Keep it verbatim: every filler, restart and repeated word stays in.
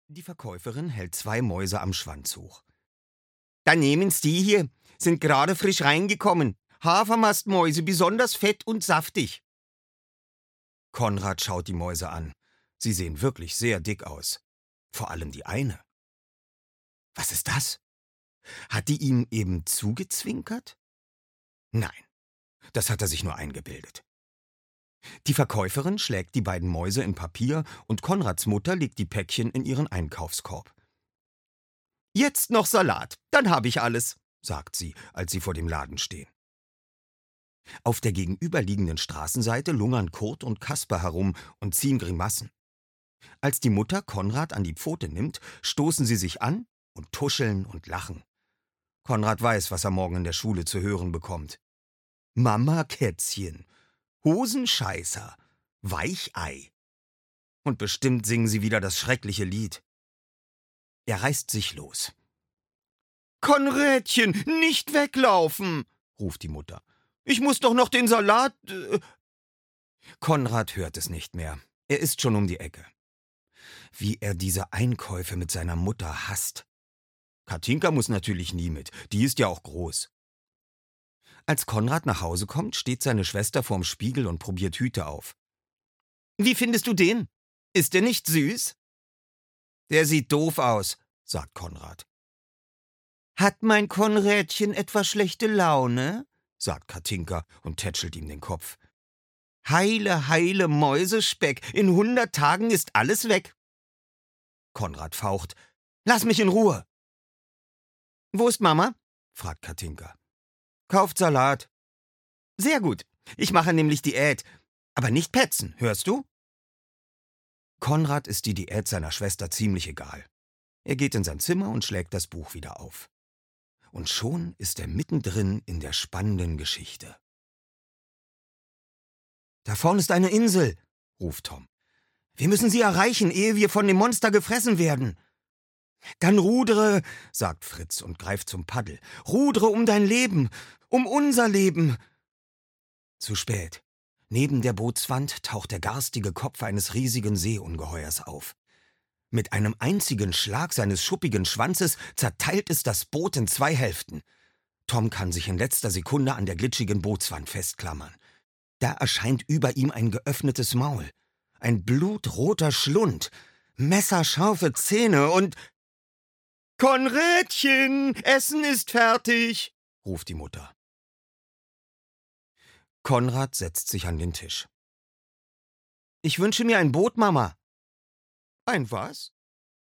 Die Verkäuferin hält zwei Mäuse am Schwanz hoch. »Da nehmen's die hier, sind gerade frisch reingekommen. Hafermastmäuse, besonders fett und saftig.« Konrad schaut die Mäuse an. Sie sehen wirklich sehr dick aus. Vor allem die eine. Was ist das? Hat die ihm eben zugezwinkert? Nein, das hat er sich nur eingebildet. Die Verkäuferin schlägt die beiden Mäuse in Papier und Konrads Mutter legt die Päckchen in ihren Einkaufskorb. »Jetzt noch Salat, dann habe ich alles«, sagt sie, als sie vor dem Laden stehen. Auf der gegenüberliegenden Straßenseite lungern Kurt und Kasper herum und ziehen Grimassen. Als die Mutter Konrad an die Pfote nimmt, stoßen sie sich an und tuscheln und lachen. Konrad weiß, was er morgen in der Schule zu hören bekommt. Mama Kätzchen, Hosenscheißer, Weichei. Und bestimmt singen sie wieder das schreckliche Lied. Er reißt sich los. »Konrädchen, nicht weglaufen«, ruft die Mutter. »Ich muss doch noch den Salat...« äh. Konrad hört es nicht mehr. Er ist schon um die Ecke. Wie er diese Einkäufe mit seiner Mutter hasst. Katinka muss natürlich nie mit, die ist ja auch groß. Als Konrad nach Hause kommt, steht seine Schwester vorm Spiegel und probiert Hüte auf. »Wie findest du den? Ist der nicht süß?« »Der sieht doof aus«, sagt Konrad. »Hat mein Konrädchen etwa schlechte Laune?«, sagt Katinka und tätschelt ihm den Kopf. »Heile, heile Mäusespeck, in hundert Tagen ist alles weg.« Konrad faucht. »Lass mich in Ruhe!« »Wo ist Mama?«, fragt Katinka. »Kauft Salat.« »Sehr gut, ich mache nämlich Diät. Aber nicht petzen, hörst du?« Konrad ist die Diät seiner Schwester ziemlich egal. Er geht in sein Zimmer und schlägt das Buch wieder auf. Und schon ist er mittendrin in der spannenden Geschichte. »Da vorne ist eine Insel«, ruft Tom. »Wir müssen sie erreichen, ehe wir von dem Monster gefressen werden.« »Dann rudere«, sagt Fritz und greift zum Paddel. »Rudere um dein Leben, um unser Leben.« Zu spät. Neben der Bootswand taucht der garstige Kopf eines riesigen Seeungeheuers auf. Mit einem einzigen Schlag seines schuppigen Schwanzes zerteilt es das Boot in zwei Hälften. Tom kann sich in letzter Sekunde an der glitschigen Bootswand festklammern. Da erscheint über ihm ein geöffnetes Maul, ein blutroter Schlund, messerscharfe Zähne und... »Konrädchen, Essen ist fertig«, ruft die Mutter. Konrad setzt sich an den Tisch. »Ich wünsche mir ein Boot, Mama.« »Ein was?«